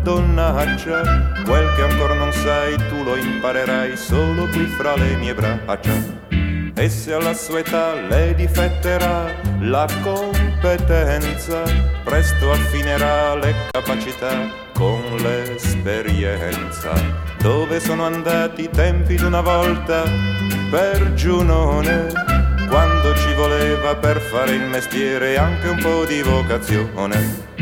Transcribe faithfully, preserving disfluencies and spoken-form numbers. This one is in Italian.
donnaccia, quel che ancora non sai tu lo imparerai solo qui fra le mie braccia. E se alla sua età le difetterà la competenza, presto affinerà le capacità con l'esperienza. Dove sono andati i tempi d'una volta per Giunone, quando ci voleva per fare il mestiere anche un po' di vocazione?